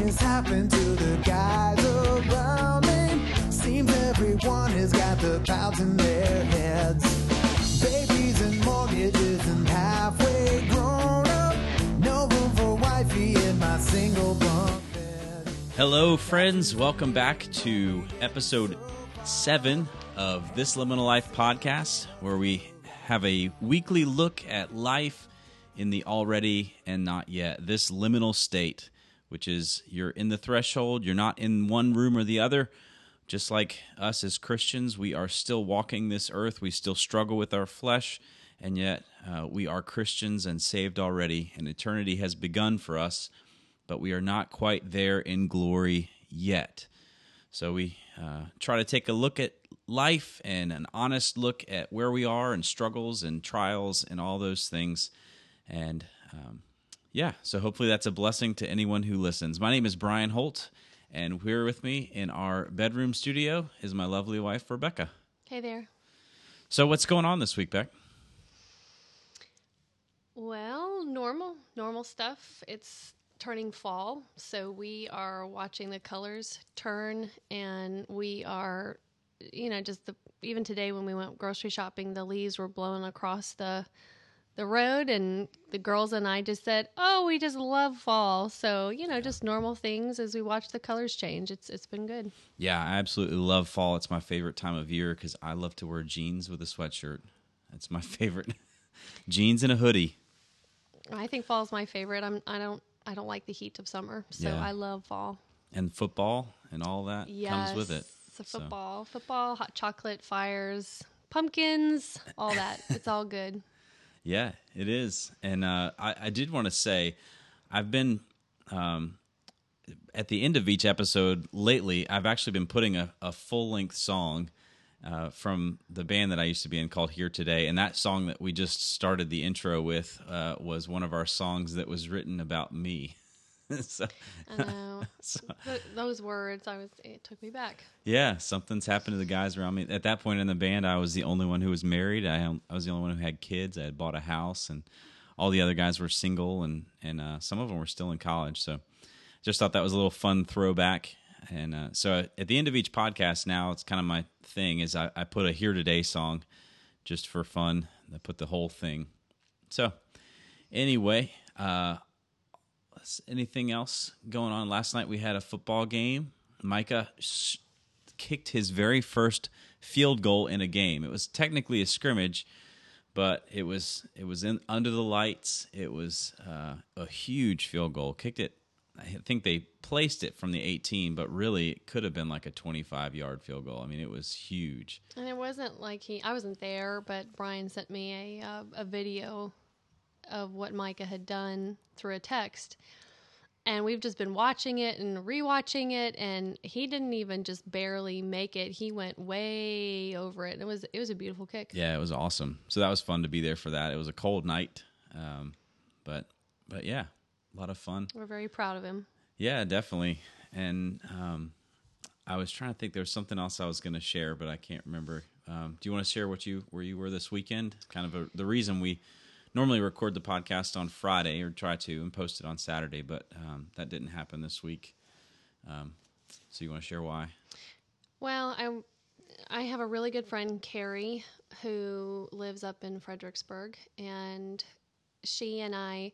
has happened to the guys around me? Seems everyone has got the pounds in their heads. Babies and mortgages and halfway grown up. No room for wifey in my single bunk bed. Hello, friends. Welcome back to episode 7 of This Liminal Life podcast, where we have a weekly look at life in the already and not yet, this liminal state, which is you're in the threshold, you're not in one room or the other. Just like us as Christians, we are still walking this earth, we still struggle with our flesh, and yet we are Christians and saved already, and eternity has begun for us, but we are not quite there in glory yet. So we try to take a look at life and an honest look at where we are and struggles and trials and all those things. And so hopefully that's a blessing to anyone who listens. My name is Brian Holt, and here with me in our bedroom studio is my lovely wife, Rebecca. Hey there. So what's going on this week, Beck? Well, normal stuff. It's turning fall, so we are watching the colors turn, and we are, even today when we went grocery shopping, the leaves were blowing across the road, and the girls and I just said, oh, we just love fall. So, just normal things as we watch the colors change. It's been good. Yeah, I absolutely love fall. It's my favorite time of year because I love to wear jeans with a sweatshirt. That's my favorite. Jeans and a hoodie. I think fall is my favorite. I don't like the heat of summer, so I love fall. And football and all that comes with it. So football, hot chocolate, fires, pumpkins, all that. It's all good. Yeah, it is. And I did want to say, I've been, at the end of each episode lately, I've actually been putting a full-length song from the band that I used to be in called Here Today. And that song that we just started the intro with was one of our songs that was written about me. So, I know. Those words, it took me back. Yeah, something's happened to the guys around me. At that point in the band, I was the only one who was married. I was the only one who had kids. I had bought a house, and all the other guys were single, and some of them were still in college. So just thought that was a little fun throwback. And so at the end of each podcast now, it's kind of my thing is I put a Here Today song just for fun. I put the whole thing. So anyway, anything else going on? Last night we had a football game. Micah kicked his very first field goal in a game. It was technically a scrimmage, but it was in under the lights. It was a huge field goal. Kicked it. I think they placed it from the 18, but really it could have been like a 25-yard field goal. I mean, it was huge. And it wasn't like I wasn't there, but Brian sent me a video of what Micah had done through a text. And we've just been watching it and rewatching it, and he didn't even just barely make it. He went way over it. It was a beautiful kick. Yeah, it was awesome. So that was fun to be there for that. It was a cold night, but yeah, a lot of fun. We're very proud of him. Yeah, definitely. And I was trying to think there was something else I was going to share, but I can't remember. Do you want to share where you were this weekend? Kind of the reason we normally record the podcast on Friday, or try to, and post it on Saturday, but that didn't happen this week. So you want to share why? Well, I have a really good friend, Carrie, who lives up in Fredericksburg, and she and I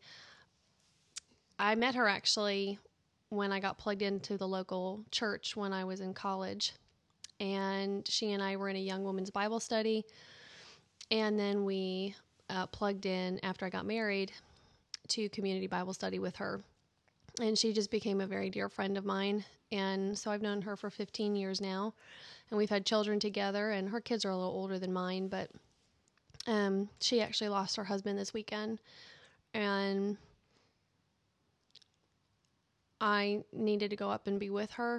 met her actually when I got plugged into the local church when I was in college, and she and I were in a young women's Bible study, and then we plugged in after I got married to community Bible study with her. And she just became a very dear friend of mine. And so I've known her for 15 years now. And we've had children together. And her kids are a little older than mine. But she actually lost her husband this weekend. And I needed to go up and be with her.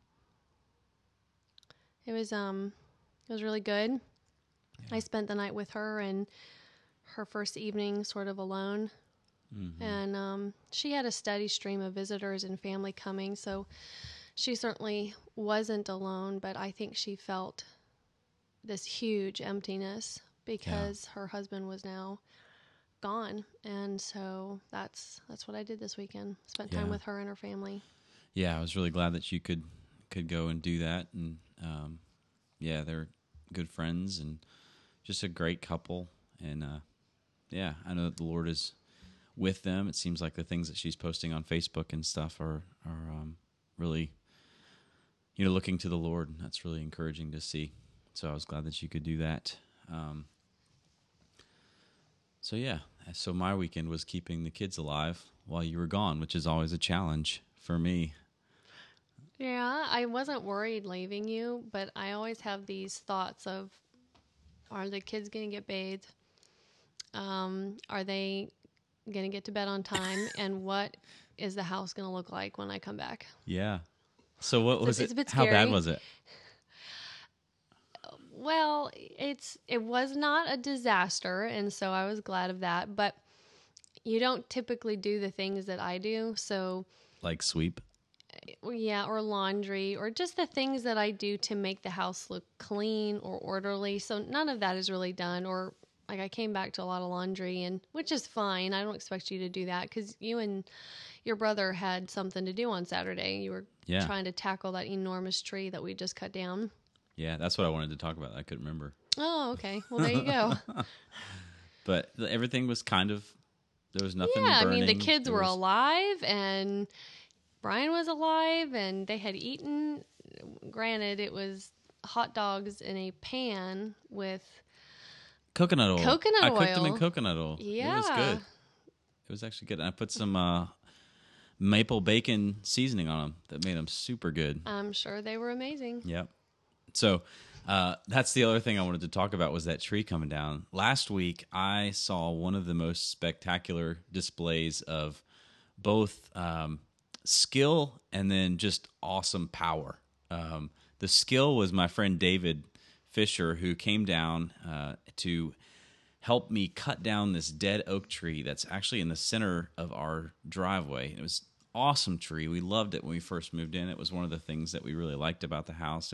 It was really good. Yeah. I spent the night with her, and her first evening sort of alone. Mm-hmm. And she had a steady stream of visitors and family coming, so she certainly wasn't alone, but I think she felt this huge emptiness because her husband was now gone. And so that's what I did this weekend. Spent time with her and her family. yeah, I was really glad that you could go and do that. And yeah, they're good friends and just a great couple. And yeah, I know that the Lord is with them. It seems like the things that she's posting on Facebook and stuff are really, looking to the Lord. That's really encouraging to see. So I was glad that you could do that. So yeah, so my weekend was keeping the kids alive while you were gone, which is always a challenge for me. Yeah, I wasn't worried leaving you, but I always have these thoughts of, are the kids going to get bathed? Are they going to get to bed on time? And what is the house going to look like when I come back? Yeah. So what was it's it? a bit How bad scary. was it? Well, it was not a disaster, and so I was glad of that. But you don't typically do the things that I do, so Like sweep? yeah, or laundry, or just the things that I do to make the house look clean or orderly. So none of that is really done. Or like I came back to a lot of laundry, and which is fine. I don't expect you to do that because you and your brother had something to do on Saturday. You were trying to tackle that enormous tree that we just cut down. Yeah, that's what I wanted to talk about. I couldn't remember. Oh, okay. Well, there you go. But everything was kind of, there was nothing burning. Yeah, I mean, the kids were alive, and Brian was alive, and they had eaten. Granted, it was hot dogs in a pan with coconut oil. I cooked them in oil. Coconut oil. Yeah. It was good. It was actually good. And I put some maple bacon seasoning on them that made them super good. I'm sure they were amazing. Yep. So that's the other thing I wanted to talk about was that tree coming down. Last week, I saw one of the most spectacular displays of both skill and then just awesome power. The skill was my friend David Fisher, who came down to help me cut down this dead oak tree that's actually in the center of our driveway. It was an awesome tree. We loved it when we first moved in. It was one of the things that we really liked about the house.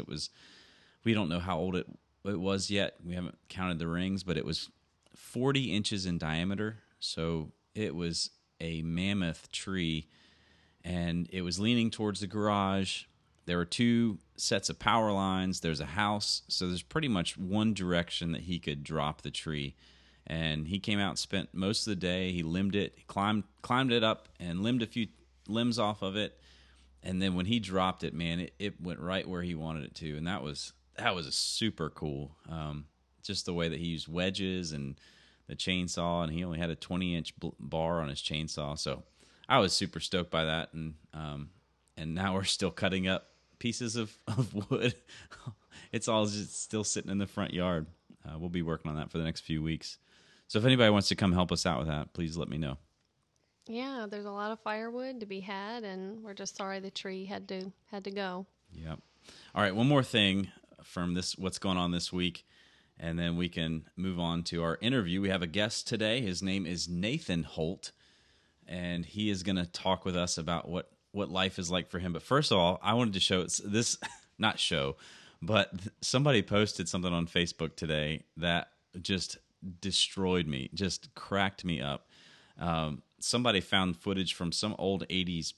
We don't know how old it was yet. We haven't counted the rings, but it was 40 inches in diameter. So it was a mammoth tree, and it was leaning towards the garage. There were 2 sets of power lines. There's a house. So there's pretty much one direction that he could drop the tree. And he came out and spent most of the day. He limbed it, he climbed it up and limbed a few limbs off of it. And then when he dropped it, man, it went right where he wanted it to. And that was a super cool. Just the way that he used wedges and the chainsaw, and he only had a 20-inch bar on his chainsaw. So I was super stoked by that. And now we're still cutting up pieces of wood. It's all just still sitting in the front yard. We'll be working on that for the next few weeks. So if anybody wants to come help us out with that, please let me know. Yeah, there's a lot of firewood to be had, and we're just sorry the tree had to go. Yep. All right, one more thing from what's going on this week, and then we can move on to our interview. We have a guest today. His name is Nathan Holt, and he is going to talk with us about what life is like for him. But first of all, I wanted to show this, not show, but somebody posted something on Facebook today that just destroyed me, just cracked me up. Somebody found footage from some old 80s,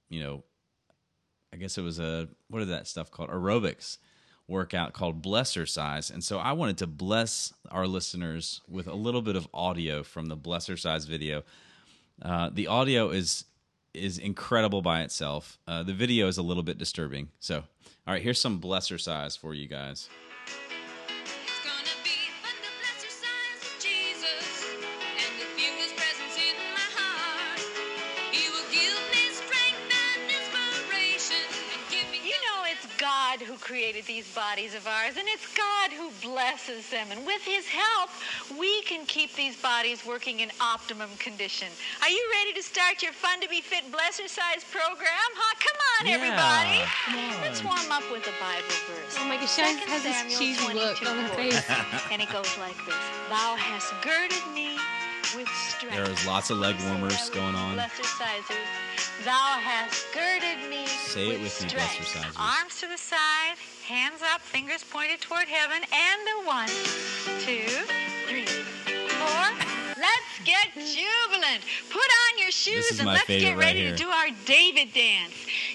I guess it was what is that stuff called? Aerobics workout called Blessercise. And so I wanted to bless our listeners with a little bit of audio from the Blessercise video. The audio is incredible by itself. The video is a little bit disturbing. So, all right, here's some Blessercise for you guys. It's gonna be fun to Blessercise with Jesus, and to feel His presence in my heart. He will give me strength and inspiration, and give me. You know, it's God who created these bodies of ours, and it's God who blesses them. And with His help, we can keep these bodies working in optimum condition. Are you ready to start your Fun to Be Fit Blessercise program? Huh? Come on, everybody. Let's warm up with a Bible verse. Oh my gosh, she 2 has this Samuel cheesy look 22:4. on her face. And it goes like this. Thou hast girded me with strength. There's lots of leg warmers going on. Blessercisers. Thou hast girded me Say it with me, strength. Blessercisers. Arms to the side, hands up, fingers pointed toward heaven, and a 1, 2, 3, 4. Let's get jubilant. Put on your shoes is and my let's favorite get ready right to here. do our David dance.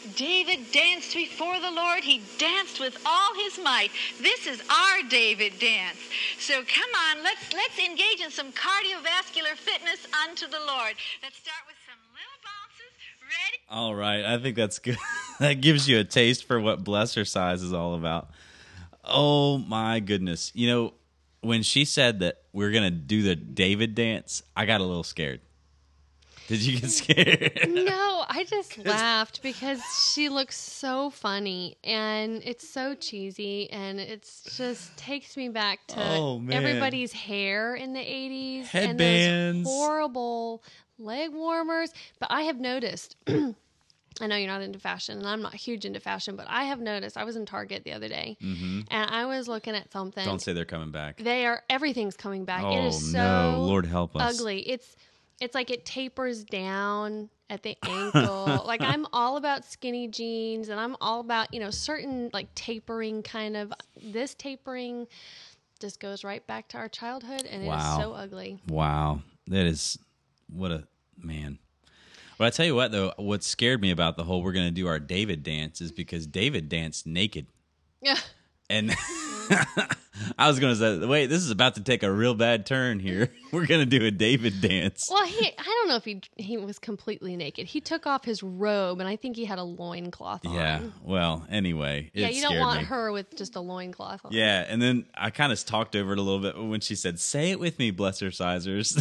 David danced before the Lord. He danced with all his might. This is our David dance. So come on, let's engage in some cardiovascular fitness unto the Lord. Let's start with some little bounces. Ready? All right, I think that's good. That gives you a taste for what Blessercise is all about. Oh my goodness. You know, when she said that we're going to do the David dance, I got a little scared. Did you get scared? No, I just laughed because she looks so funny and it's so cheesy and it's just takes me back to Oh, man. everybody's hair in the 80s Headbands. and those horrible leg warmers. But I have noticed, I know you're not into fashion and I'm not huge into fashion, but I have noticed, I was in Target the other day and I was looking at something. Don't say they're coming back. Everything's coming back. Oh, It is so no. Lord help us. ugly. It's like it tapers down at the ankle. Like I'm all about skinny jeans and I'm all about, certain like tapering kind of. This tapering just goes right back to our childhood and it is Wow. so ugly. Wow. That is, what a, man. But I tell you what, though, what scared me about the whole we're going to do our David dance is because David danced naked. Yeah. And I was going to say, wait, this is about to take a real bad turn here. We're going to do a David dance. Well, I don't know if he was completely naked. He took off his robe and I think he had a loincloth on. Yeah. Well, anyway, it Yeah, you don't scared want me. her with just a loincloth on. Yeah, and then I kind of talked over it a little bit when she said, "Say it with me, Blessercisers."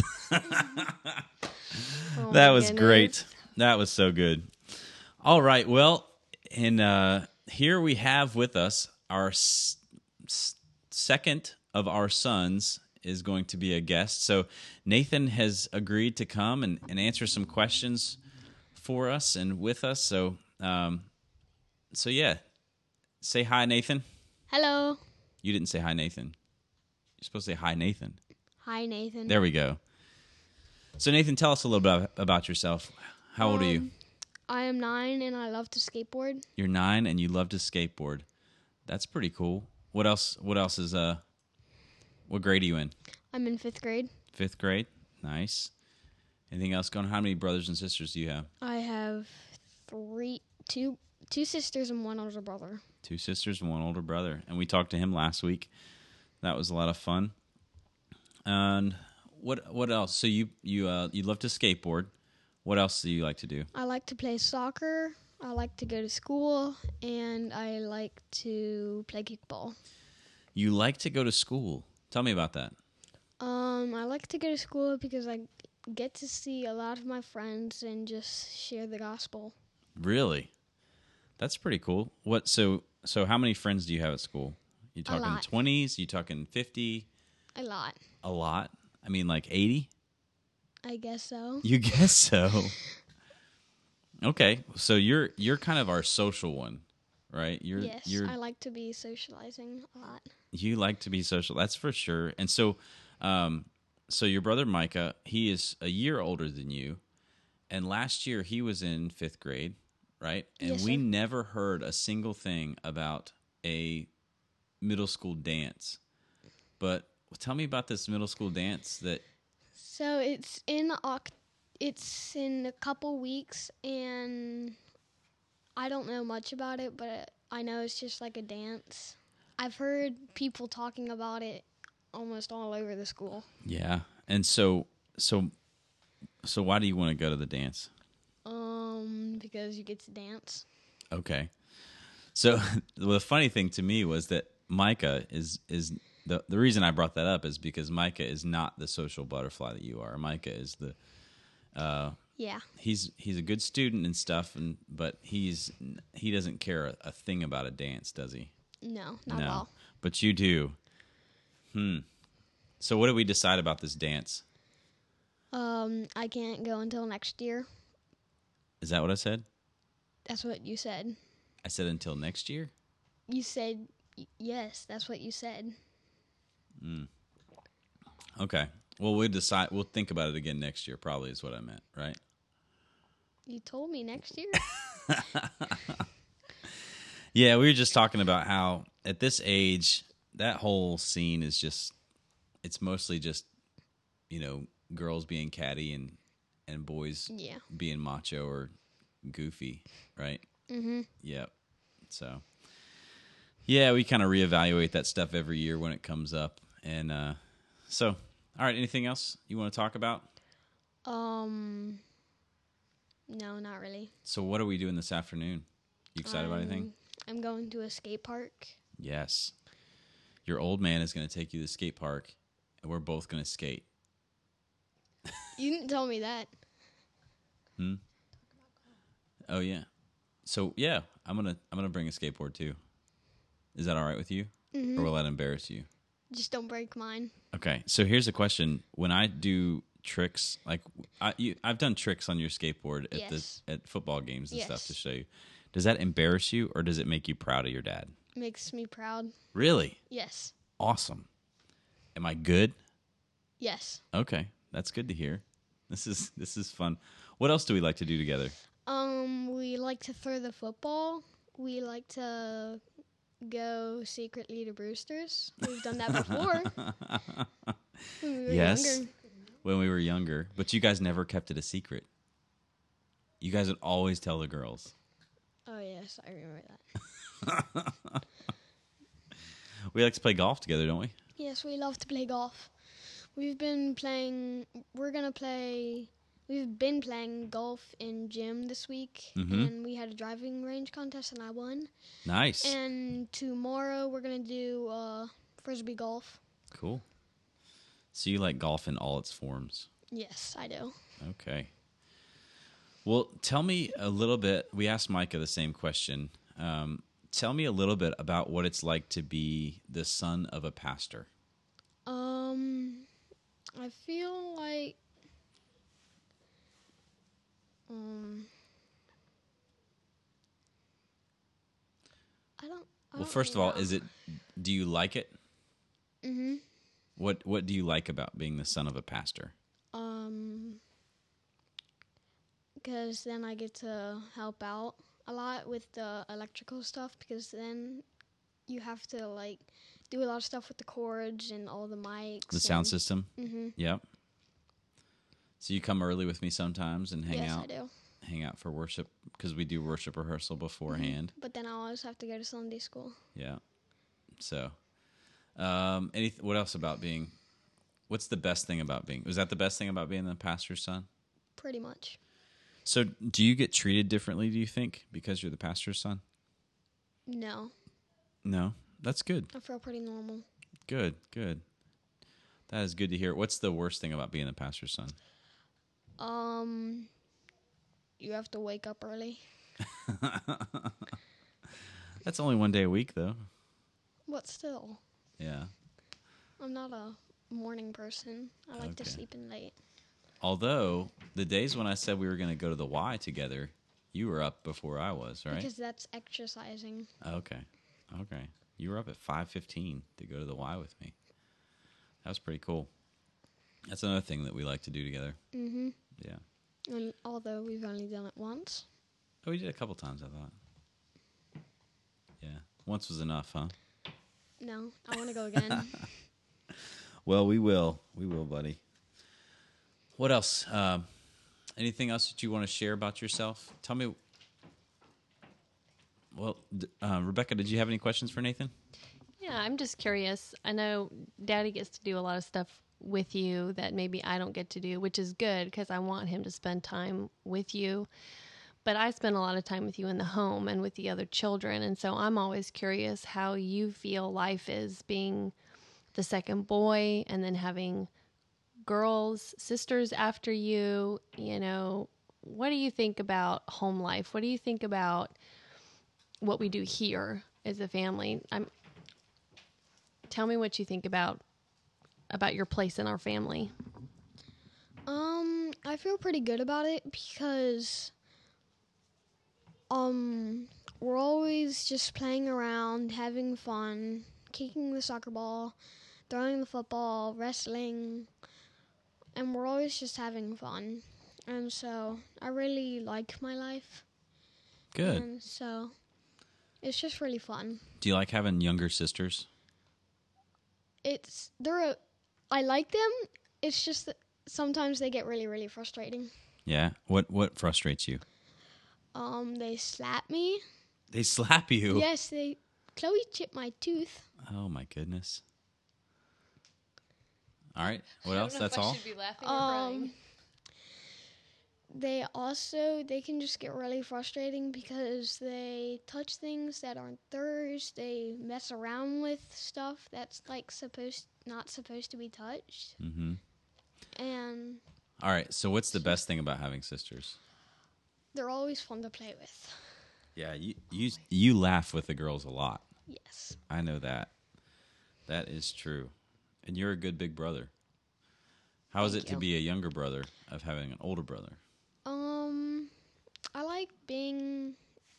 Oh, That my was goodness. great. That was so good. All right, well, and here we have with us our second of our sons is going to be a guest. So Nathan has agreed to come and answer some questions for us and with us. So, yeah, say hi, Nathan. Hello. You didn't say hi, Nathan. You're supposed to say hi, Nathan. Hi, Nathan. There we go. So, Nathan, tell us a little bit about yourself. How old are you? I am 9 and I love to skateboard. You're 9 and you love to skateboard. That's pretty cool. What else is what grade are you in? I'm in 5th grade. 5th grade. Nice. Anything else going on? How many brothers and sisters do you have? I have two sisters and one older brother. 2 sisters and 1 older brother. And we talked to him last week. That was a lot of fun. And what else? So you love to skateboard. What else do you like to do? I like to play soccer. I like to go to school, and I like to play kickball. You like to go to school. Tell me about that. I like to go to school because I get to see a lot of my friends and just share the gospel. Really? That's pretty cool. What? So how many friends do you have at school? You talking lot. 20s? You talking 50? A lot. A lot? I mean, like 80? I guess so. You guess so. Okay, so you're kind of our social one, right? Yes, I like to be socializing a lot. You like to be social. That's for sure. And so, so your brother Micah, he is a year older than you, and last year he was in 5th grade, right? And Yes, we sir. never heard a single thing about a middle school dance. But tell me about this middle school dance that. So it's in a couple weeks, and I don't know much about it, but I know it's just like a dance. I've heard people talking about it almost all over the school. Yeah, and so why do you want to go to the dance? Because you get to dance. Okay. So the funny thing to me was that Micah is the reason I brought that up is because Micah is not the social butterfly that you are. Micah is Yeah. he's a good student and stuff, but he doesn't care a thing about a dance, does he? No, not at all. But you do. So what did we decide about this dance? I can't go until next year. Is that what I said? That's what you said. I said until next year? You said yes. That's what you said. Okay. Well, we'll think about it again next year, probably is what I meant, right? You told me next year. Yeah, we were just talking about how at this age, that whole scene is just, it's mostly just, girls being catty and boys Yeah. being macho or goofy, right? Mm-hmm. Yep. So, yeah, we kind of reevaluate that stuff every year when it comes up. And so, all right, anything else you want to talk about? No, not really. So, what are we doing this afternoon? You excited about anything? I'm going to a skate park. Yes. Your old man is going to take you to the skate park, and we're both going to skate. You didn't tell me that. Oh yeah. So yeah, I'm gonna bring a skateboard too. Is that all right with you, or will that embarrass you? Just don't break mine. Okay. So here's a question: when I do tricks, like I've done tricks on your skateboard at Yes. at football games and stuff Yes. to show you. Does that embarrass you, or does it make you proud of your dad? Makes me proud. Really? Yes. Awesome. Am I good? Yes. Okay, that's good to hear. This is fun. What else do we like to do together? We like to throw the football. We like to go secretly to Brewster's. We've done that before. When we were Yes. younger. When we were younger, but you guys never kept it a secret. You guys would always tell the girls. Oh yes, I remember that. We like to play golf together, don't we? Yes, we love to play golf. We've been playing golf in gym this week, and we had a driving range contest, and I won. Nice. And tomorrow we're gonna do frisbee golf. Cool. So you like golf in all its forms. Yes, I do. Okay. Well, tell me a little bit. We asked Micah the same question. Tell me a little bit about what it's like to be the son of a pastor. I feel like I don't Well, first of all, do you like it? Mm-hmm. What do you like about being the son of a pastor? Because then I get to help out a lot with the electrical stuff, because then you have to like do a lot of stuff with the cords and all the mics. The sound system? Mm-hmm. Yep. So you come early with me sometimes and hang Yes, out? I do. Hang out for worship, because we do worship rehearsal beforehand. But then I always have to go to Sunday school. Yeah. So, what else about being? What's the best thing about being? Was that the best thing about being the pastor's son? Pretty much. So, do you get treated differently? Do you think because you're the pastor's son? No, No, that's good. I feel pretty normal. Good. That is good to hear. What's the worst thing about being the pastor's son? You have to wake up early. That's only one day a week, though. But still, Yeah. I'm not a morning person. I like to Okay. sleep in late. Although the days when I said we were going to go to the Y together, you were up before I was, right? Because that's exercising. Okay. You were up at 5:15 to go to the Y with me. That was pretty cool. That's another thing that we like to do together. Mm-hmm. Yeah. And although we've only done it once. Oh, we did a couple times, I thought. Yeah. Once was enough, huh? No, I want to go again. Well, we will. We will, buddy. What else? Anything else that you want to share about yourself? Tell me. Well, Rebecca, did you have any questions for Nathan? Yeah, I'm just curious. I know Daddy gets to do a lot of stuff with you that maybe I don't get to do, which is good because I want him to spend time with you. But I spend a lot of time with you in the home and with the other children. And so I'm always curious how you feel life is being the second boy and then having girls, sisters after you. You know, what do you think about home life? What do you think about what we do here as a family? Tell me what you think about your place in our family. I feel pretty good about it because we're always just playing around, having fun, kicking the soccer ball, throwing the football, wrestling, and we're always just having fun. And so I really like my life. Good. And so it's just really fun. Do you like having younger sisters? I like them. It's just that sometimes they get really, really frustrating. Yeah. What frustrates you? They slap me. They slap you? Yes, Chloe chipped my tooth. Oh, my goodness. All right. What I else? don't know That's if I all? should be laughing or crying. They can just get really frustrating because they touch things that aren't theirs. They mess around with stuff that's like not supposed to be touched. Mm-hmm. And All right. So what's the best thing about having sisters? they're always fun to play with. Yeah, you laugh with the girls a lot. Yes. I know that. That is true. And you're a good big brother. How is it Thank to you. be a younger brother of having an older brother? I like being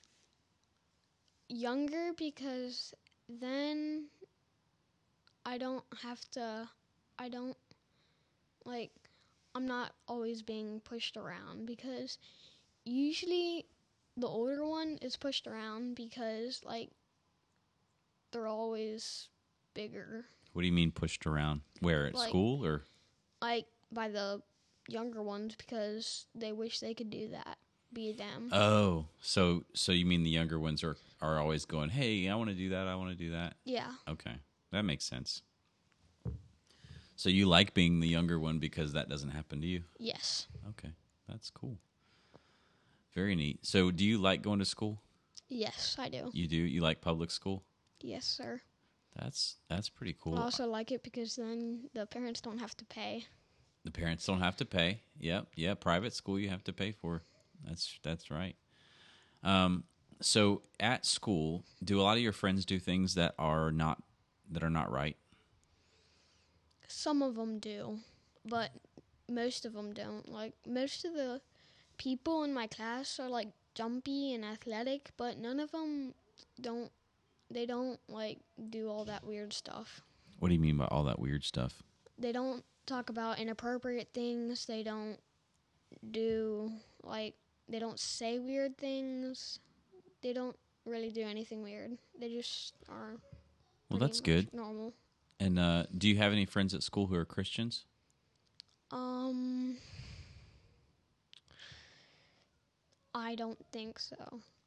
younger because then I don't like, I'm not always being pushed around because usually the older one is pushed around because, like, they're always bigger, What do you mean pushed around? Where, at Like- school or? like, by the younger ones because they wish they could do that, be them. Oh, so you mean the younger ones are always going, hey, I want to do that, I want to do that? Yeah. Okay, that makes sense. So you like being the younger one because that doesn't happen to you? Yes. Okay, that's cool. Very neat. So do you like going to school? Yes, I do. You do? You like public school? Yes, sir. That's pretty cool. I also like it because then the parents don't have to pay. The parents don't have to pay. Yep, yeah. Private school you have to pay for. That's right. So at school, do a lot of your friends do things that are not right? Some of them do, but most of them don't. Like, most of the people in my class are, like, jumpy and athletic, but none of them don't like, do all that weird stuff. What do you mean by all that weird stuff? They don't talk about inappropriate things. They don't do, like, they don't say weird things. They don't really do anything weird. They just are Well, pretty that's much good. normal. And do you have any friends at school who are Christians? I don't think so.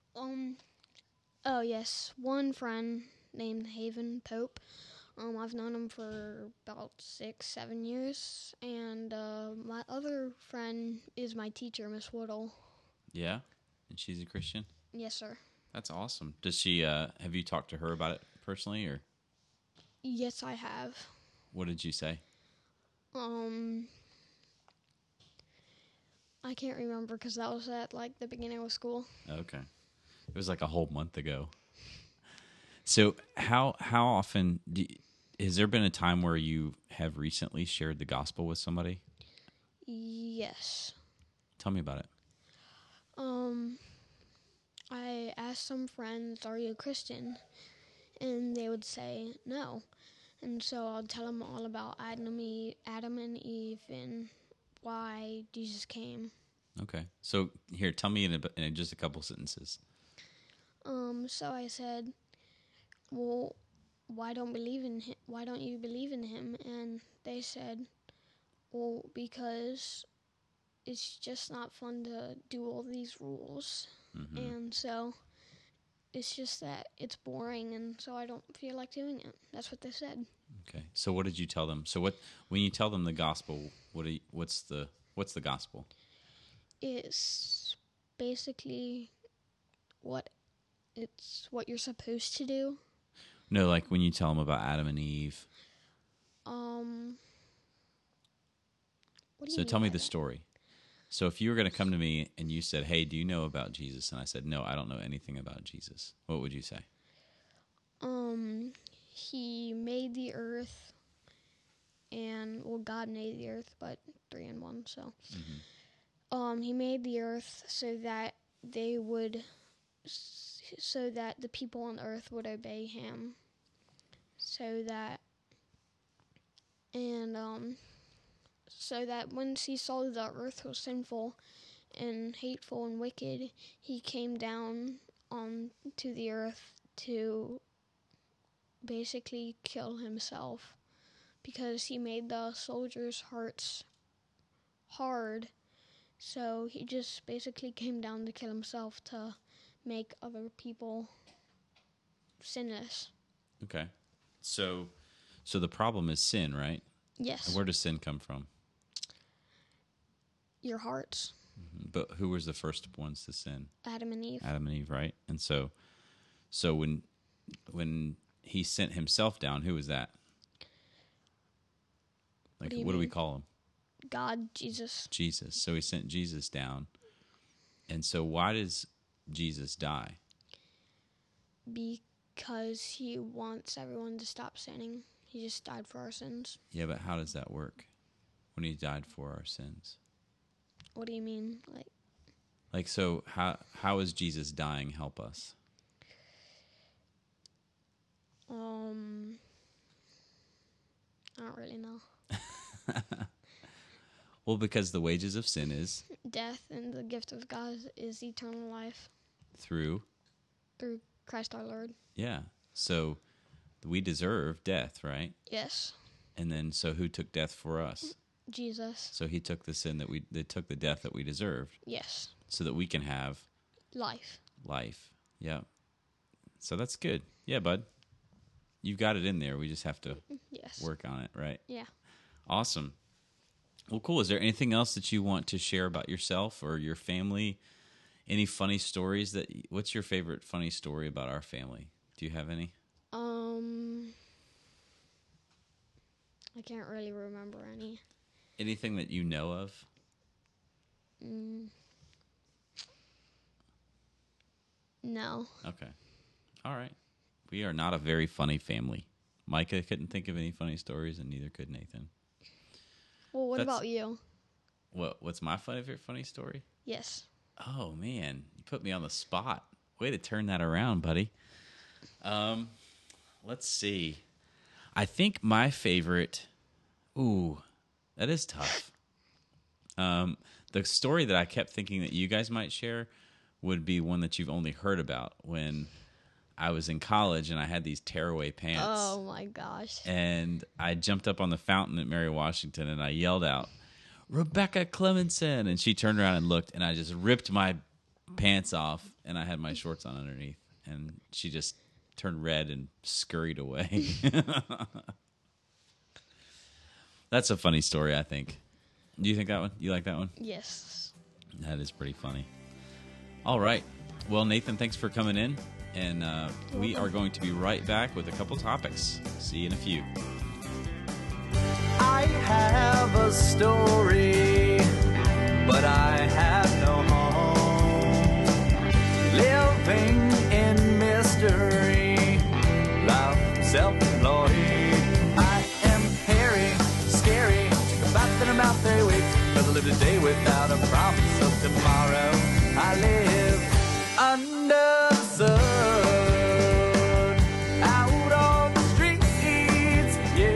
Oh yes, one friend named Haven Pope. I've known him for about 6-7 years, and my other friend is my teacher, Miss Woodle. Yeah, and she's a Christian. Yes, sir. That's awesome. Does she? Have you talked to her about it personally, or Yes, I have. what did you say? I can't remember because that was at like the beginning of school. Okay, it was like a whole month ago. So how often has there been a time where you have recently shared the gospel with somebody? Yes. Tell me about it. I asked some friends, "Are you a Christian?" And they would say no. And so I'll tell them all about Adam and Eve, and why Jesus came. Okay, so here, tell me in just a couple sentences. So I said, "Well, why don't you believe in him?" And they said, "Well, because it's just not fun to do all these rules." Mm-hmm. And so it's just that it's boring, and so I don't feel like doing it. That's what they said. Okay, so what did you tell them? So when you tell them the gospel, what's the gospel? It's basically what you're supposed to do. No, like when you tell them about Adam and Eve. What do you So mean tell me by the that? story. So if you were going to come to me and you said, "Hey, do you know about Jesus?" and I said, "No, I don't know anything about Jesus," what would you say? He made the earth, and God made the earth, but 3 in 1. So, he made the earth so that the people on earth would obey him. So that when he saw the earth was sinful and hateful and wicked, he came down to the earth to basically kill himself because he made the soldiers' hearts hard So he just basically came down to kill himself to make other people sinless. Okay. So the problem is sin, right? Yes. And where does sin come from? Your hearts, But who was the first ones to sin? Adam and Eve. Adam and Eve, right? And so when he sent himself down, who was that? Like, do you what do we mean? call him? God, Jesus. Jesus. So he sent Jesus down. And so why does Jesus die? Because he wants everyone to stop sinning. He just died for our sins. Yeah, but how does that work when he died for our sins? What do you mean? Like, so how is Jesus dying help us? I don't really know. Well, because the wages of sin is Death, and the gift of God is eternal life through, through Christ our Lord. yeah. So we deserve death, right? Yes. And then, so who took death for us? Jesus. So he took the sin they took the death that we deserved Yes. so that we can have Life. life. Yeah. So that's good. Yeah, bud. You've got it in there. We just have to Yes. work on it, right? Yeah. Awesome. Well, cool. Is there anything else that you want to share about yourself or your family? Any funny stories what's your favorite funny story about our family? Do you have any? I can't really remember any. Anything that you know of? No. Okay. All right. We are not a very funny family. Micah couldn't think of any funny stories, and neither could Nathan. Well, what That's- about you? What's my favorite funny story? Yes. Oh, man. You put me on the spot. Way to turn that around, buddy. Let's see. I think my favorite... Ooh, that is tough. The story that I kept thinking that you guys might share would be one that you've only heard about when I was in college and I had these tearaway pants. Oh my gosh. And I jumped up on the fountain at Mary Washington and I yelled out, "Rebecca Clemenson!" And she turned around and looked, and I just ripped my pants off, and I had my shorts on underneath. And she just turned red and scurried away. That's a funny story, I think. Do you think that one? You like that one? Yes. That is pretty funny. All right. Well, Nathan, thanks for coming in. And we are going to be right back with a couple topics. See you in a few. I have a story, but I have no home. Living in mystery, life self-employed. I am hairy, scary, about that I'm out there wait. 'Cause I live today without a promise of tomorrow. I live under the sun, out on the streets,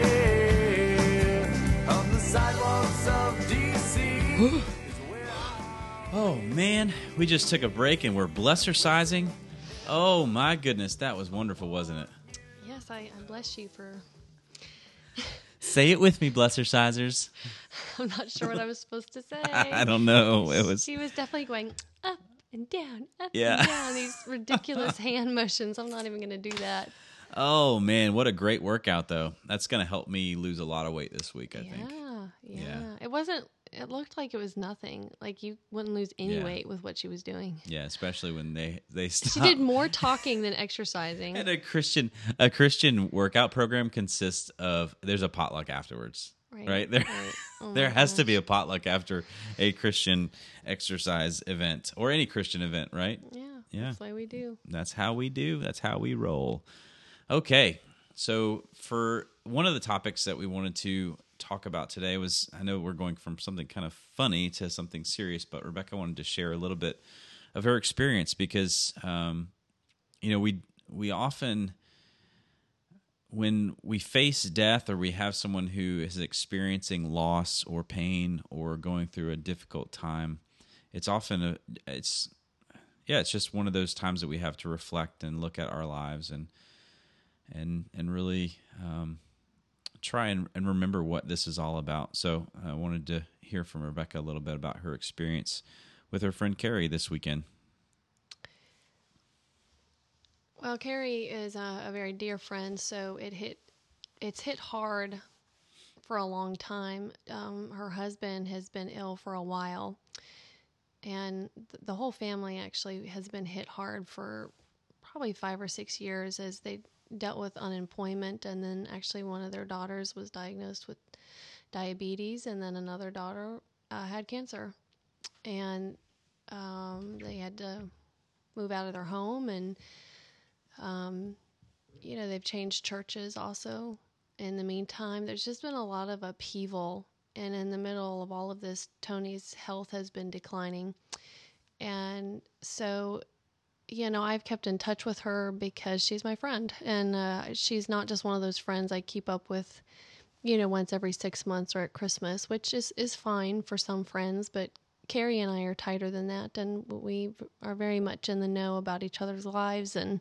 yeah, on the sidewalks of D.C. Oh, man. We just took a break and we're blessercising. Oh, my goodness. That was wonderful, wasn't it? Yes, I bless you for. Say it with me, blessercisers. I'm not sure what I was supposed to say. I don't know. It was... She was definitely going up and down, up Yeah. and down. These ridiculous hand motions. I'm not even going to do that. Oh, man. What a great workout, though. That's going to help me lose a lot of weight this week, I think. Yeah. It wasn't. It looked like it was nothing. Like you wouldn't lose any Yeah. weight with what she was doing. Yeah, especially when they She stop. did more talking than exercising. And a Christian workout program consists of, there's a potluck afterwards, right? There, Oh there my has to gosh. be a potluck after a Christian exercise event or any Christian event, right? Yeah. Yeah. That's why we do. That's how we do. That's how we roll. Okay. So for one of the topics that we wanted to talk about today was, I know we're going from something kind of funny to something serious, but Rebecca wanted to share a little bit of her experience because, we often, when we face death or we have someone who is experiencing loss or pain or going through a difficult time, it's often it's just one of those times that we have to reflect and look at our lives and really try and remember what this is all about. So I wanted to hear from Rebecca a little bit about her experience with her friend Carrie this weekend. Well, Carrie is a very dear friend, so it's hit hard for a long time. Her husband has been ill for a while, and the whole family actually has been hit hard for probably 5 or 6 years as they dealt with unemployment, and then actually one of their daughters was diagnosed with diabetes, and then another daughter had cancer, and they had to move out of their home, and they've changed churches also. In the meantime, there's just been a lot of upheaval, and in the middle of all of this, Tony's health has been declining, and so I've kept in touch with her because she's my friend, and she's not just one of those friends I keep up with, once every 6 months or at Christmas, which is fine for some friends, but Carrie and I are tighter than that, and we are very much in the know about each other's lives, and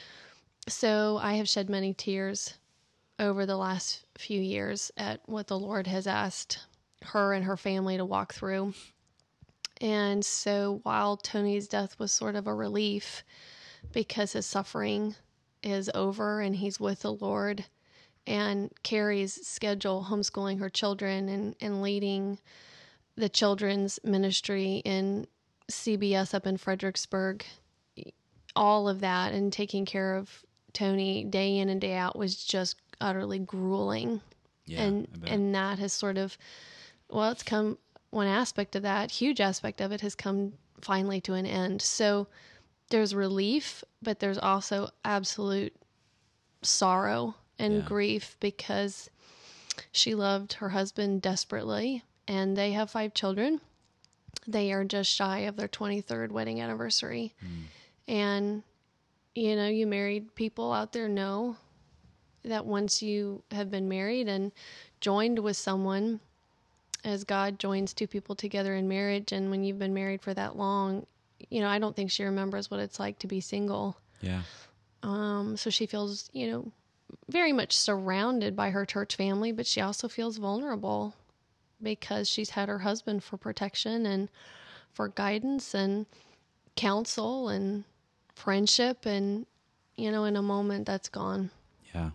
so I have shed many tears over the last few years at what the Lord has asked her and her family to walk through. And so while Tony's death was sort of a relief because his suffering is over and he's with the Lord, and Carrie's schedule, homeschooling her children and leading the children's ministry in CBS up in Fredericksburg, all of that and taking care of Tony day in and day out was just utterly grueling. Yeah, and that has sort of, it's come, one aspect of that, huge aspect of it has come finally to an end. So there's relief, but there's also absolute sorrow and grief because she loved her husband desperately, and they have 5 children. They are just shy of their 23rd wedding anniversary. And, you married people out there know that once you have been married and joined with someone, as God joins 2 people together in marriage, and when you've been married for that long, I don't think she remembers what it's like to be single. Yeah. So she feels, very much surrounded by her church family, but she also feels vulnerable because she's had her husband for protection and for guidance and counsel and friendship, and, in a moment that's gone. Yeah.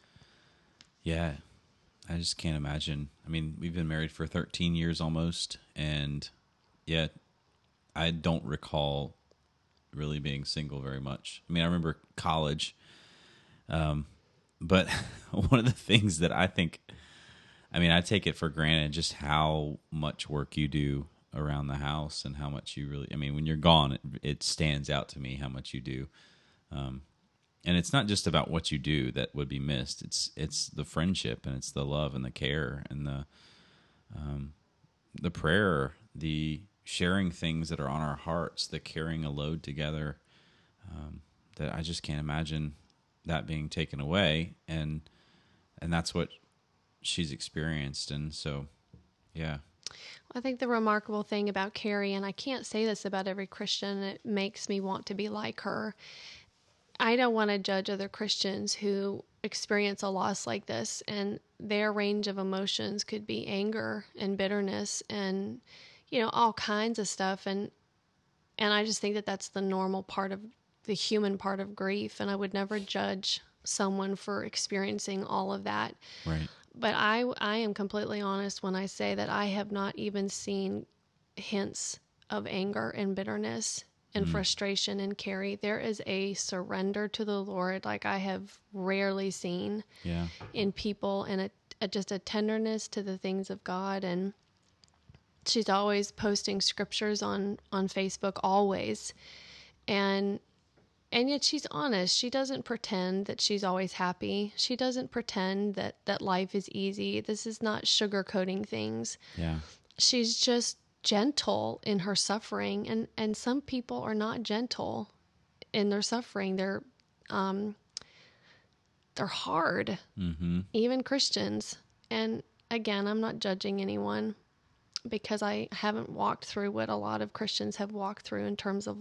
Yeah. I just can't imagine. I mean, we've been married for 13 years almost, and yet I don't recall really being single very much. I mean, I remember college, but one of the things that I take it for granted just how much work you do around the house and how much you really, when you're gone, it stands out to me how much you do. And it's not just about what you do that would be missed. It's the friendship, and it's the love and the care and the prayer, the sharing things that are on our hearts, the carrying a load together. That I just can't imagine that being taken away, and that's what she's experienced. And so, yeah. I think the remarkable thing about Carrie, and I can't say this about every Christian, it makes me want to be like her. I don't want to judge other Christians who experience a loss like this, and their range of emotions could be anger and bitterness and, all kinds of stuff. And I just think that that's the normal part of the human part of grief. And I would never judge someone for experiencing all of that. Right. But I am completely honest when I say that I have not even seen hints of anger and bitterness and frustration in Carrie. There is a surrender to the Lord like I have rarely seen in people, and just a tenderness to the things of God. And she's always posting scriptures on Facebook, always. And yet she's honest. She doesn't pretend that she's always happy. She doesn't pretend that life is easy. This is not sugarcoating things. Yeah. She's just gentle in her suffering, and some people are not gentle in their suffering. They're hard, even Christians. And again, I'm not judging anyone because I haven't walked through what a lot of Christians have walked through in terms of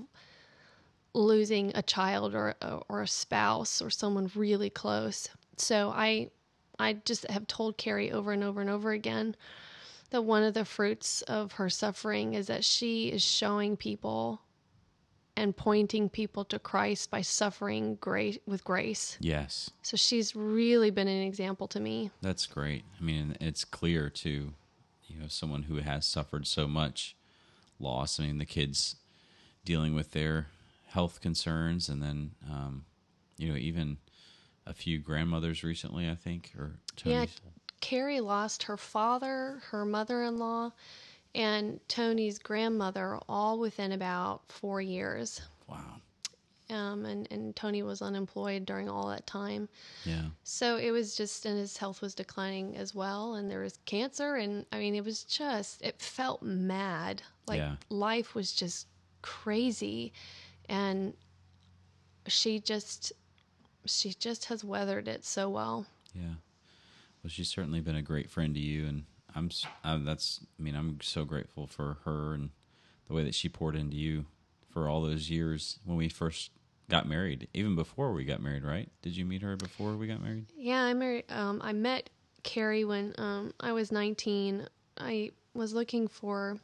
losing a child or a spouse or someone really close. So I I just have told Carrie over and over and over again that one of the fruits of her suffering is that she is showing people and pointing people to Christ by suffering with grace. Yes. So she's really been an example to me. That's great. I mean, it's clear too, someone who has suffered so much loss. I mean, the kids dealing with their health concerns, and then, even a few grandmothers recently, I think, or Tony's. Yeah, Carrie lost her father, her mother-in-law, and Tony's grandmother all within about 4 years. Wow. And Tony was unemployed during all that time. Yeah. So it was just, and his health was declining as well. And there was cancer. And I mean, it felt mad. Like life was just crazy. And she just has weathered it so well. Yeah. Well, she's certainly been a great friend to you. And I'm so grateful for her and the way that she poured into you for all those years when we first got married, even before we got married, right? Did you meet her before we got married? Yeah, I met Carrie when I was 19. I was looking for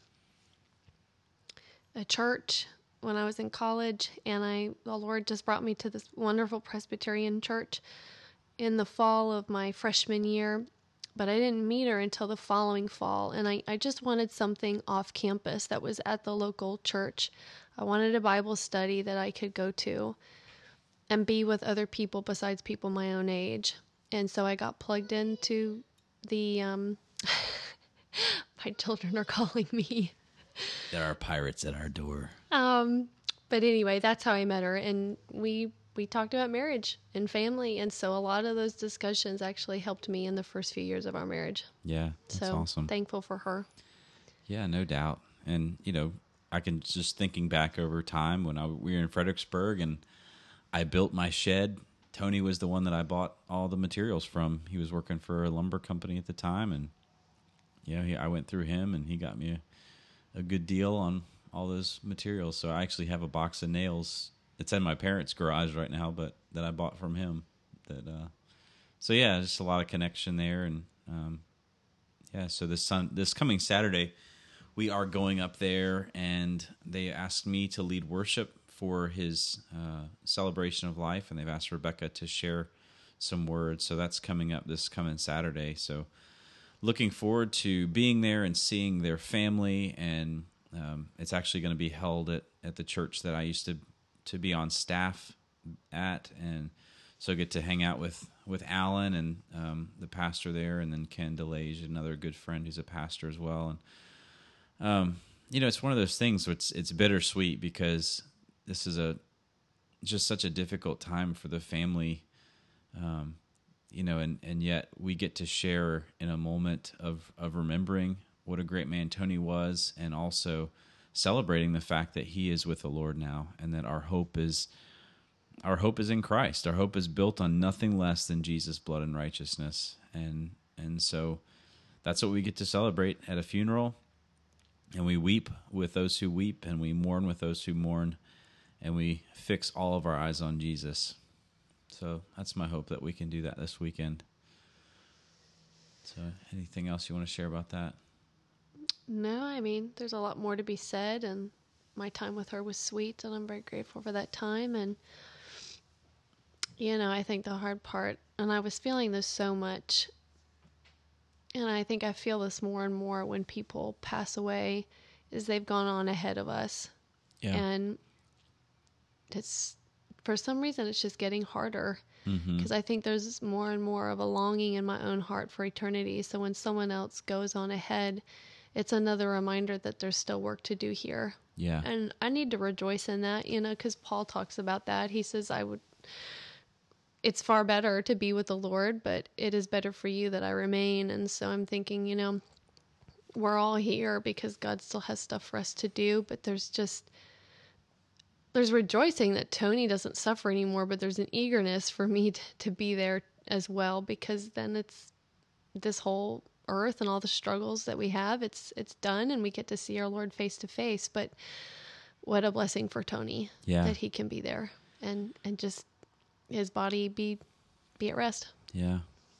a church when I was in college, and the Lord just brought me to this wonderful Presbyterian church in the fall of my freshman year. But I didn't meet her until the following fall, and I just wanted something off campus that was at the local church. I wanted a Bible study that I could go to and be with other people besides people my own age. And so I got plugged into the, my children are calling me. There are pirates at our door. But anyway, that's how I met her, and we talked about marriage and family, and so a lot of those discussions actually helped me in the first few years of our marriage. Yeah, that's awesome. Thankful for her. Yeah, no doubt. And, I can just thinking back over time when we were in Fredericksburg and I built my shed. Tony was the one that I bought all the materials from. He was working for a lumber company at the time, and I went through him, and he got me a good deal on all those materials. So I actually have a box of nails. It's in my parents' garage right now, but that I bought from him. So just a lot of connection there, and so this coming Saturday, we are going up there, and they asked me to lead worship for his celebration of life, and they've asked Rebecca to share some words. So that's coming up this coming Saturday. So looking forward to being there and seeing their family, and it's actually going to be held at the church that I used to be on staff at, and so I get to hang out with Alan and the pastor there, and then Ken DeLage, another good friend who's a pastor as well. And it's one of those things where it's bittersweet because this is just such a difficult time for the family, and yet we get to share in a moment of remembering what a great man Tony was, and also celebrating the fact that he is with the Lord now, and that our hope is in Christ. Our hope is built on nothing less than Jesus' blood and righteousness, and so that's what we get to celebrate at a funeral. And we weep with those who weep, and we mourn with those who mourn, and we fix all of our eyes on Jesus. So that's my hope, that we can do that this weekend. So anything else you want to share about that? No, I mean, there's a lot more to be said, and my time with her was sweet, and I'm very grateful for that time. And, I think the hard part, and I was feeling this so much, and I think I feel this more and more when people pass away, is they've gone on ahead of us. Yeah. And for some reason, it's just getting harder, because I think there's more and more of a longing in my own heart for eternity. So when someone else goes on ahead, it's another reminder that there's still work to do here. Yeah. And I need to rejoice in that, because Paul talks about that. He says, it's far better to be with the Lord, but it is better for you that I remain. And so I'm thinking, we're all here because God still has stuff for us to do, but there's rejoicing that Tony doesn't suffer anymore, but there's an eagerness for me to be there as well, because then it's this whole earth and all the struggles that we have, it's done, and we get to see our Lord face to face. But what a blessing for Tony that he can be there and just his body be at rest. Yeah.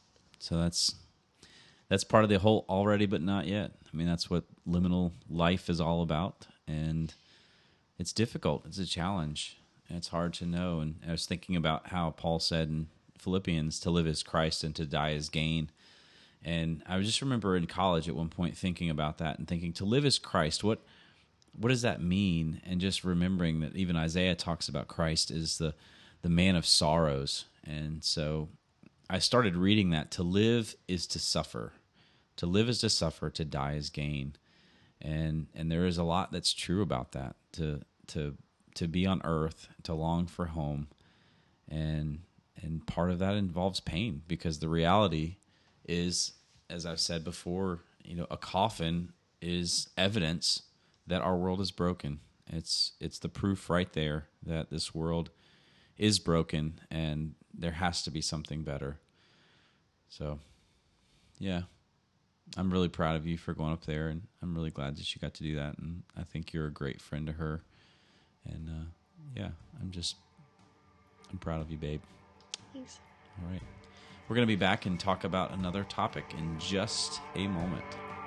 So that's part of the whole already but not yet. I mean, that's what liminal life is all about, and it's difficult. It's a challenge, and it's hard to know. And I was thinking about how Paul said in Philippians, to live as Christ and to die as gain. And I just remember in college at one point thinking about that and thinking, to live as Christ, what does that mean? And just remembering that even Isaiah talks about Christ as the man of sorrows. And so I started reading that. To live is to suffer. To live is to suffer, to die is gain. And there is a lot that's true about that. To be on earth, to long for home. And part of that involves pain, because the reality is, as I've said before, a coffin is evidence that our world is broken. It's the proof right there that this world is broken and there has to be something better. So, yeah, I'm really proud of you for going up there, and I'm really glad that you got to do that. And I think you're a great friend to her. And yeah, I'm proud of you, babe. Thanks. All right. We're going to be back and talk about another topic in just a moment.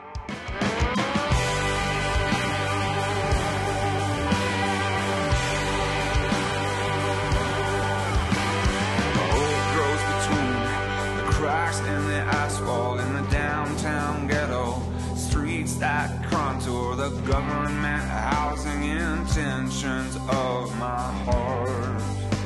Hope grows between the cracks in the asphalt in the downtown ghetto. Streets that contour the government housing intentions of my heart.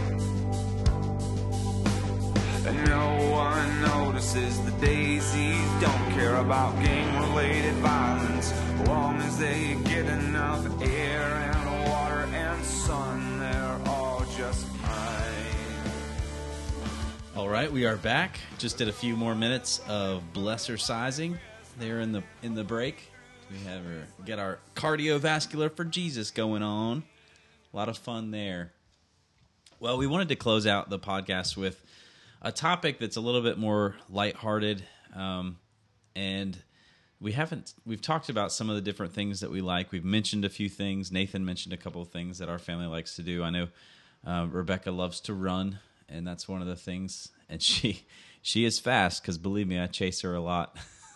And no one notices the daisies, don't care about gang-related violence. As long as they get enough air and water and sun, they're all just fine. All right, we are back. Just did a few more minutes of blessercising there in the break. We have get our cardiovascular for Jesus going on. A lot of fun there. Well, we wanted to close out the podcast with a topic that's a little bit more lighthearted, and we've talked about some of the different things that we like. We've mentioned a few things. Nathan mentioned a couple of things that our family likes to do. I know Rebecca loves to run, and that's one of the things. And she is fast, because believe me, I chase her a lot.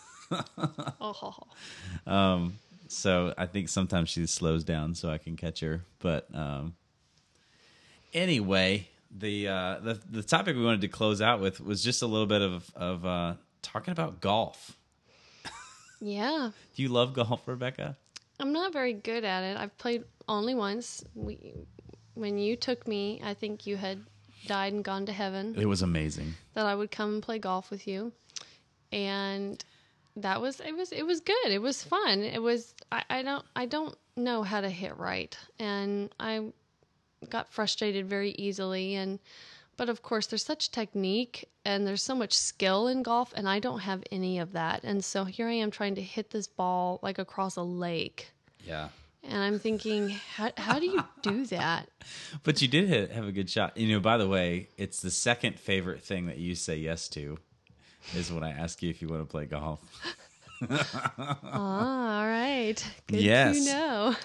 So I think sometimes she slows down so I can catch her. But anyway. The topic we wanted to close out with was just a little bit of talking about golf. Yeah. Do you love golf, Rebecca? I'm not very good at it. I've played only once. When you took me, I think you had died and gone to heaven. It was amazing. That I would come and play golf with you. And it was good. It was fun. It was I don't know how to hit right. And I got frustrated very easily, but of course there's such technique and there's so much skill in golf, and I don't have any of that. And so here I am trying to hit this ball like across a lake. Yeah. And I'm thinking, how do you do that? But you did have a good shot. By the way, it's the second favorite thing that you say yes to is when I ask you if you want to play golf. All right. Good yes. to know.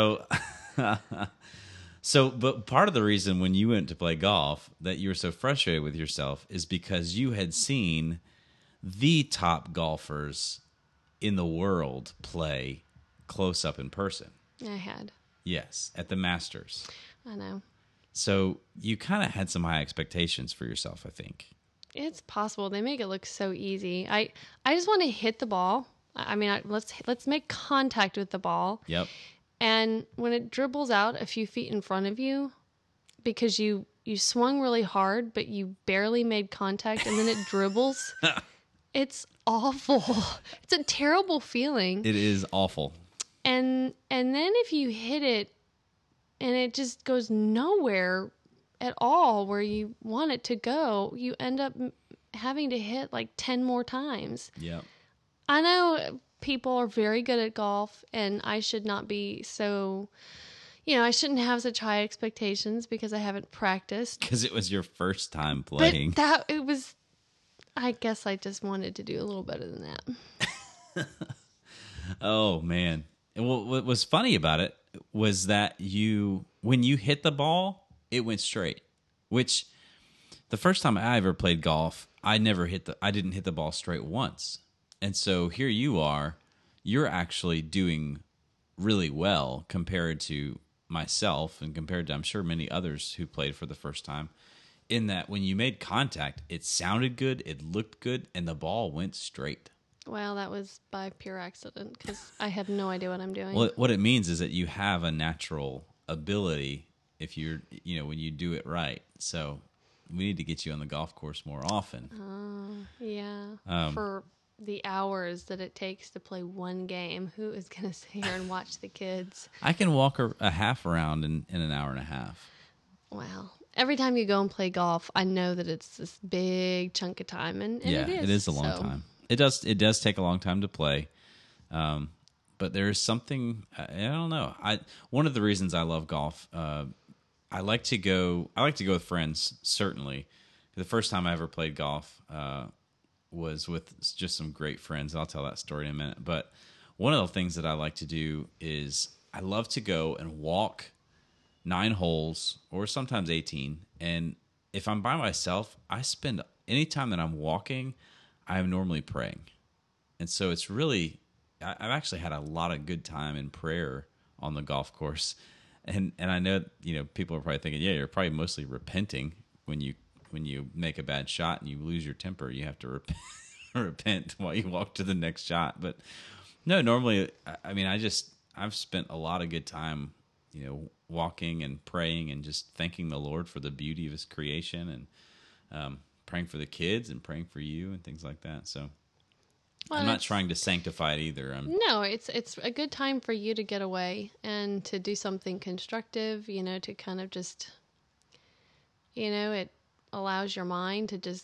But part of the reason when you went to play golf that you were so frustrated with yourself is because you had seen the top golfers in the world play close up in person. I had. Yes, at the Masters. I know. So you kind of had some high expectations for yourself, I think. It's possible. They make it look so easy. I just want to hit the ball. I mean, let's make contact with the ball. Yep. And when it dribbles out a few feet in front of you, because you swung really hard, but you barely made contact, and then it dribbles, it's awful. It's a terrible feeling. It is awful. And then if you hit it and it just goes nowhere at all where you want it to go, you end up having to hit like 10 more times. Yep. I know people are very good at golf, and I should not be so, I shouldn't have such high expectations because I haven't practiced. Because it was your first time playing. But I guess I just wanted to do a little better than that. Oh, man. And what was funny about it was that when you hit the ball, it went straight, which the first time I ever played golf, I didn't hit the ball straight once. And so here you are, you're actually doing really well compared to myself and compared to, I'm sure, many others who played for the first time, in that when you made contact, it sounded good, it looked good, and the ball went straight. Well, that was by pure accident because I have no idea what I'm doing. Well, what it means is that you have a natural ability if you're, when you do it right. So we need to get you on the golf course more often. Yeah. For the hours that it takes to play one game, who is going to sit here and watch the kids? I can walk a half around in an hour and a half. Wow. Every time you go and play golf, I know that it's this big chunk of time, and Yeah, it it is a long time. It does take a long time to play. But there's something, I don't know. One of the reasons I love golf, I like to go with friends, certainly. The first time I ever played golf was with just some great friends. I'll tell that story in a minute. But one of the things that I like to do is I love to go and walk 9 holes or sometimes 18. And if I'm by myself, I spend any time that I'm walking, I'm normally praying. And so it's really, I've actually had a lot of good time in prayer on the golf course. And I know, people are probably thinking, yeah, you're probably mostly repenting when you make a bad shot and you lose your temper. You have to repent while you walk to the next shot. But no, normally, I've spent a lot of good time, walking and praying and just thanking the Lord for the beauty of his creation and praying for the kids and praying for you and things like that. So I'm not trying to sanctify it either. No, it's a good time for you to get away and to do something constructive, to kind of just, it allows your mind to just,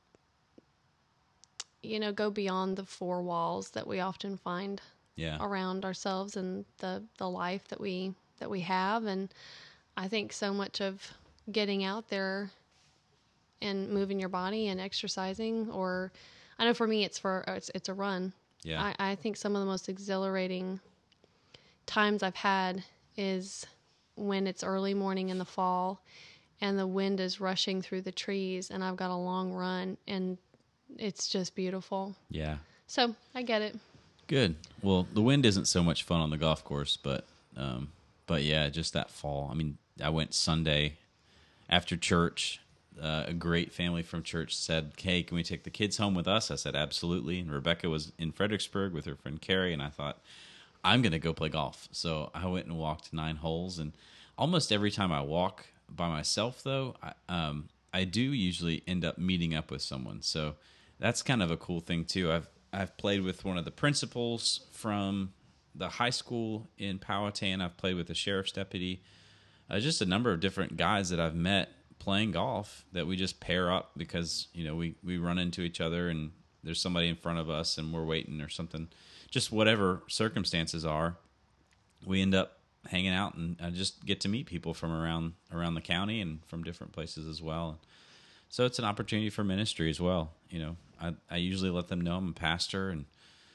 go beyond the 4 walls that we often find around ourselves and the life that we have. And I think so much of getting out there and moving your body and exercising, or I know for me it's a run. Yeah. I think some of the most exhilarating times I've had is when it's early morning in the fall and the wind is rushing through the trees and I've got a long run and it's just beautiful. Yeah. So I get it. Good. Well, the wind isn't so much fun on the golf course, but yeah, just that fall. I mean, I went Sunday after church. A great family from church said, hey, can we take the kids home with us? I said, absolutely. And Rebecca was in Fredericksburg with her friend Carrie, and I thought, I'm going to go play golf. So I went and walked 9 holes, and almost every time I walk by myself, though, I do usually end up meeting up with someone. So that's kind of a cool thing, too. I've played with one of the principals from the high school in Powhatan. I've played with the sheriff's deputy. Just a number of different guys that I've met playing golf that we just pair up because, we run into each other and there's somebody in front of us and we're waiting or something. Just whatever circumstances are, we end up hanging out and I just get to meet people from around the county and from different places as well. So it's an opportunity for ministry as well. I usually let them know I'm a pastor and,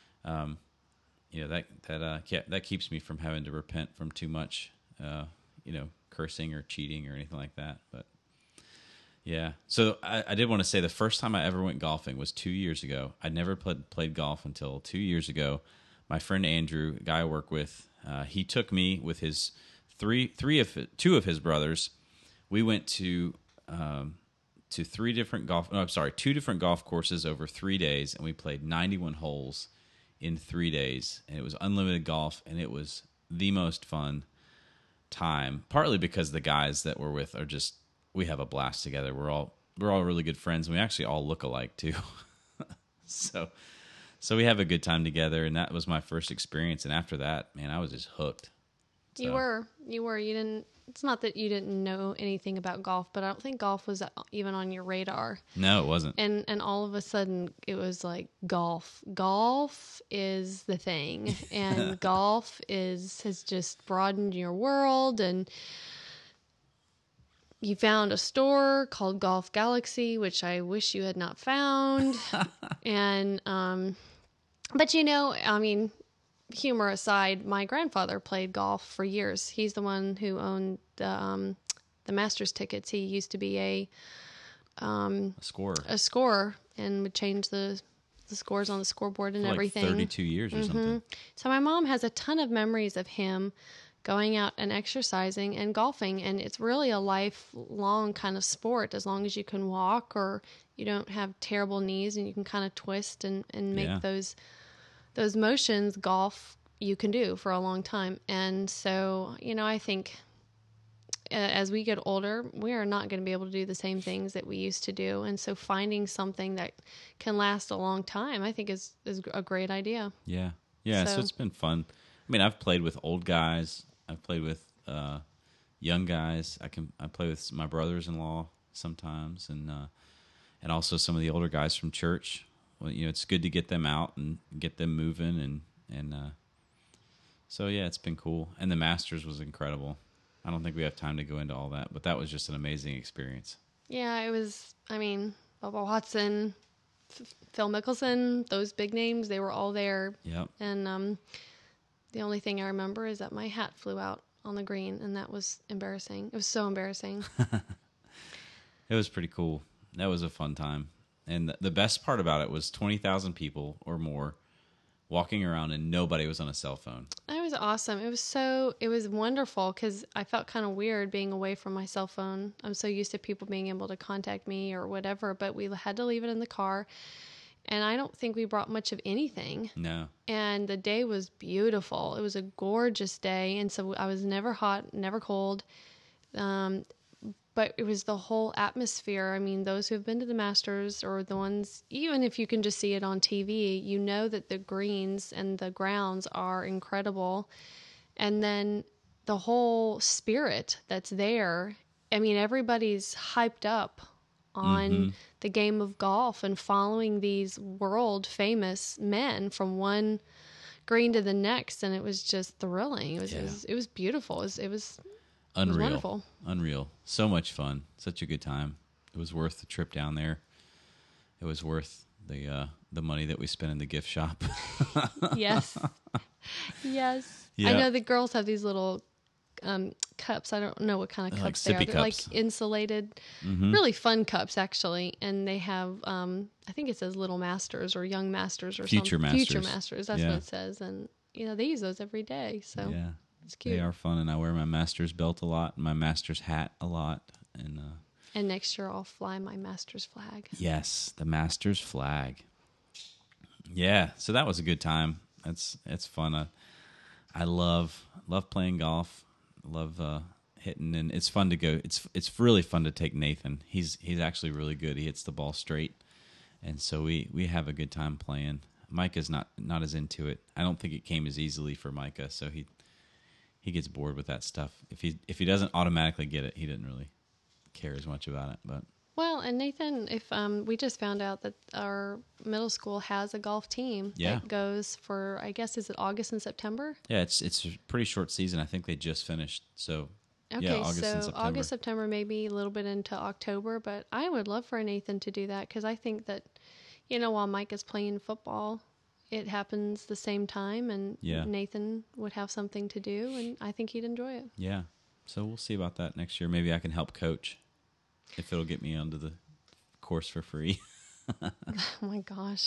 that keeps me from having to repent from too much, cursing or cheating or anything like that. But yeah, so I did want to say the first time I ever went golfing was 2 years ago. I'd never played golf until 2 years ago. My friend Andrew, a guy I work with, he took me with his two of his brothers. We went to 2 different golf courses over 3 days, and we played 91 holes in 3 days. And it was unlimited golf, and it was the most fun time. Partly because the guys that we're with are just, we have a blast together. We're all really good friends, and we actually all look alike too. So we have a good time together, and that was my first experience. And after that, man, I was just hooked. So. You were. You didn't. It's not that you didn't know anything about golf, but I don't think golf was even on your radar. No, it wasn't. And all of a sudden, it was like golf. Golf is the thing, and golf has just broadened your world. And you found a store called Golf Galaxy, which I wish you had not found. And but humor aside, my grandfather played golf for years. He's the one who owned the Masters tickets. He used to be a scorer and would change the scores on the scoreboard and For like everything. 32 years or something. So my mom has a ton of memories of him going out and exercising and golfing, and it's really a lifelong kind of sport as long as you can walk or you don't have terrible knees and you can kind of twist and make Yeah. those motions. Golf you can do for a long time. And so, I think as we get older, we are not going to be able to do the same things that we used to do. And so finding something that can last a long time, I think is a great idea. Yeah. Yeah, so So- it's been fun. I mean, I've played with old guys. I've played with young guys. I play with my brothers-in-law sometimes, and also some of the older guys from church. Well, it's good to get them out and get them moving, and so yeah, it's been cool. And the Masters was incredible. I don't think we have time to go into all that, but that was just an amazing experience. Yeah, it was, Bubba Watson, Phil Mickelson, those big names, they were all there. Yep. And the only thing I remember is that my hat flew out on the green, and that was embarrassing. It was so embarrassing. It was pretty cool. That was a fun time. And the best part about it was 20,000 people or more walking around and nobody was on a cell phone. It was awesome. It was wonderful because I felt kind of weird being away from my cell phone. I'm so used to people being able to contact me or whatever, but we had to leave it in the car. And I don't think we brought much of anything. No. And the day was beautiful. It was a gorgeous day. And so I was never hot, never cold. But it was the whole atmosphere. I mean, those who have been to the Masters or the ones, even if you can just see it on TV, you know that the greens and the grounds are incredible. And then the whole spirit that's there. I mean, everybody's hyped up on the game of golf and following these world famous men from one green to the next. And it was just thrilling. It was beautiful. It was Unreal. wonderful. Unreal. So much fun. Such a good time. It was worth the trip down there. It was worth the money that we spent in the gift shop. Yes. Yes. Yeah. I know the girls have these little cups. I don't know what kind of Like cups they are. sippy They're cups. like insulated, really fun cups actually. And they have, I think it says Little Masters or Young Masters or Future something. Future Masters. Masters. That's Yeah. what it says. And, they use those every day. So Yeah. it's cute. They are fun, and I wear my Masters belt a lot and my Masters hat a lot. And next year I'll fly my Masters flag. Yes, the Masters flag. Yeah, so that was a good time. It's fun. I love playing golf. Love hitting, and it's fun to go. It's really fun to take Nathan. He's actually really good. He hits the ball straight, and so we have a good time playing. Micah's not as into it. I don't think it came as easily for Micah, so he gets bored with that stuff. If he doesn't automatically get it, he didn't really care as much about it. But Well, and Nathan, if we just found out that our middle school has a golf team Yeah. that goes for, I guess, is it August and September? yeah, it's a pretty short season. I think they just finished. So Okay, yeah, August so and September. August, September, maybe a little bit into October, but I would love for Nathan to do that because I think that, while Mike is playing football, it happens the same time, and Yeah. Nathan would have something to do, and I think he'd enjoy it. Yeah. So we'll see about that next year. Maybe I can help coach if it'll get me onto the course for free. Oh my gosh.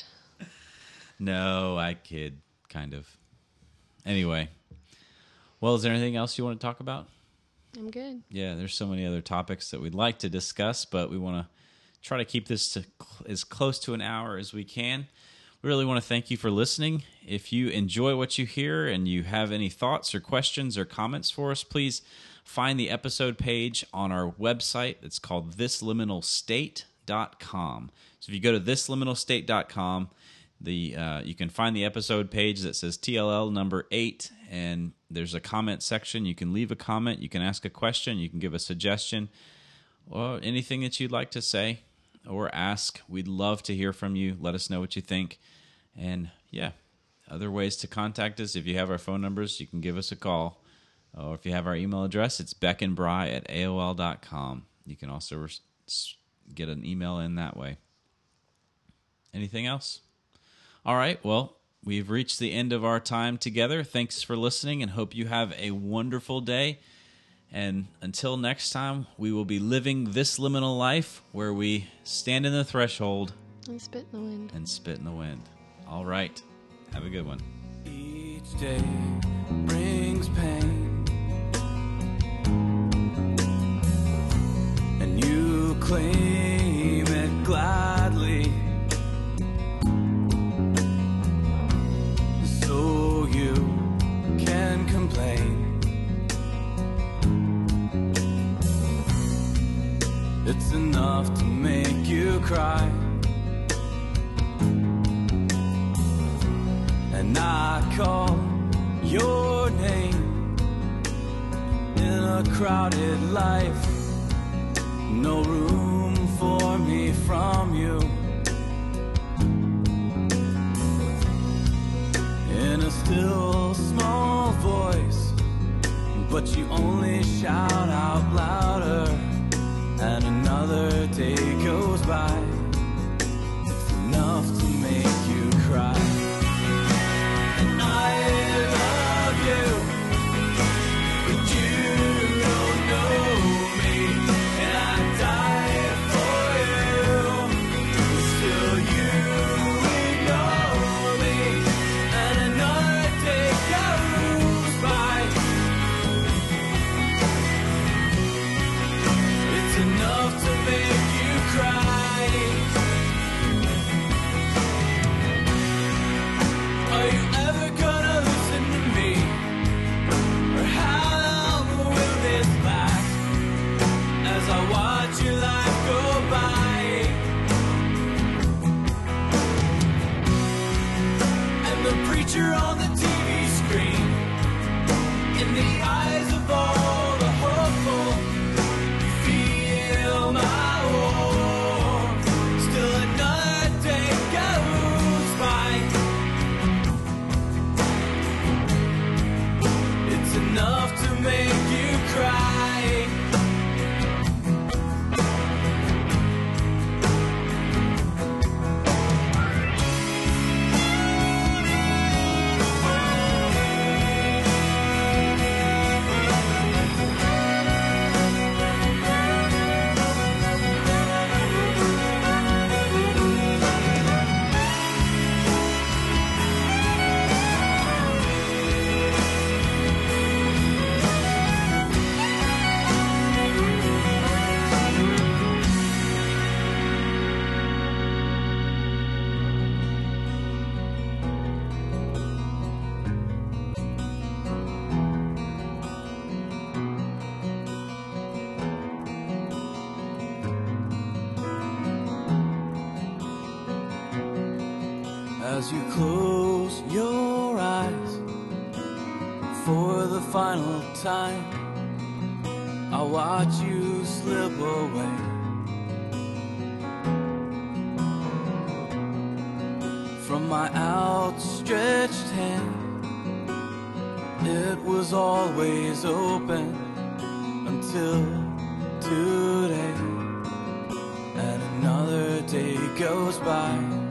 No, I kid, kind of. Anyway. Well, is there anything else you want to talk about? I'm good. Yeah, there's so many other topics that we'd like to discuss, but we want to try to keep this to as close to an hour as we can. We really want to thank you for listening. If you enjoy what you hear and you have any thoughts or questions or comments for us, please find the episode page on our website. It's called thisliminalstate.com. So if you go to thisliminalstate.com, you can find the episode page that says TLL number 8, and there's a comment section. You can leave a comment. You can ask a question. You can give a suggestion or anything that you'd like to say or ask. We'd love to hear from you. Let us know what you think. And yeah, other ways to contact us. If you have our phone numbers, you can give us a call. Or if you have our email address, it's beckandbry@aol.com. You can also get an email in that way. Anything else? All right, well, we've reached the end of our time together. Thanks for listening and hope you have a wonderful day. And until next time, we will be living this liminal life where we stand in the threshold And spit in the wind. And spit in the wind. All right. Have a good one. Each day brings pain, and you claim it gladly, so you can complain. It's enough to make you cry. And I call your name in a crowded life. No room for me from you. In a still small voice, but you only shout out louder. And another day goes by. It's enough to make you cry. You're on the TV screen, in the eyes of all the hopeful, you feel my warmth. Still another day goes by. It's enough to make you cry. As you close your eyes for the final time, I'll watch you slip away. From my outstretched hand, it was always open until today. And another day goes by.